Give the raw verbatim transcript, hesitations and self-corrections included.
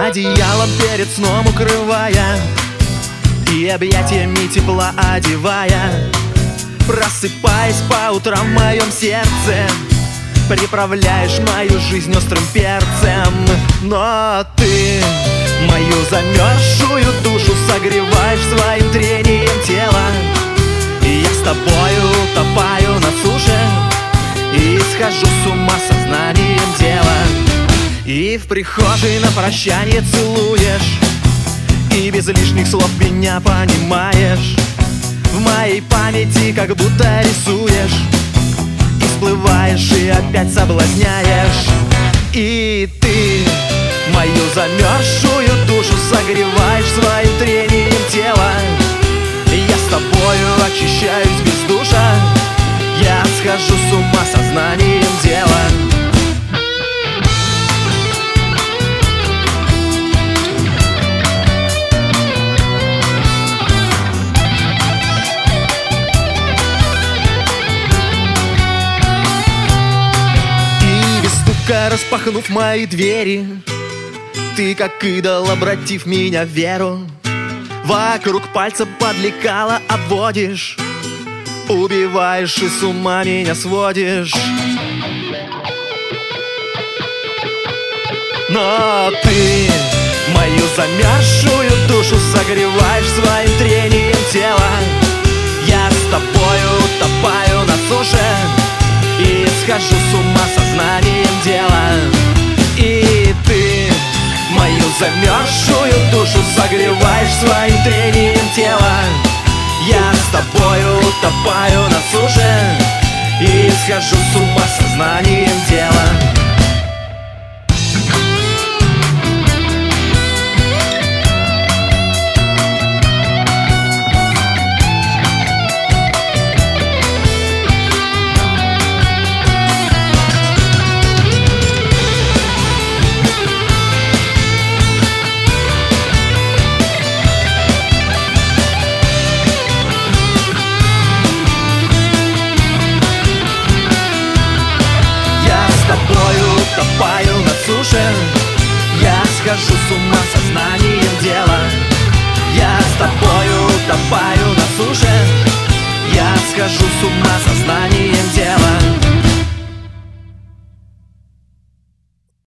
одеялом перед сном укрывая и объятиями тепла одевая, просыпаясь по утрам в моем сердце, приправляешь мою жизнь острым перцем. Но ты мою замерзшую душу согреваешь своим трением тела, и я с тобою утопаю на суше и схожу с ума сознанием дела. И в прихожей на прощание целуешь, и без лишних слов меня понимаешь. В моей памяти как будто рисуешь, и всплываешь, и опять соблазняешь. И ты мою замерзшую душу согреваешь своим трением тела, и я с тобою очищаюсь без душа, я схожу с ума сознанием дела. Распахнув мои двери, ты как идол, обратив меня в веру, вокруг пальца под лекало обводишь, убиваешь и с ума меня сводишь. Но ты мою замерзшую душу согреваешь своим трением тела, я с тобою утопаю на суше и схожу с ума сознанием дела. И ты мою замерзшую душу согреваешь своим трением тела, я с тобою утопаю на суше и схожу с ума сознанием дела. Утопаю на суше, я схожу с ума сознанием дела. Я с тобою утопаю на суше, я схожу с ума сознанием дела.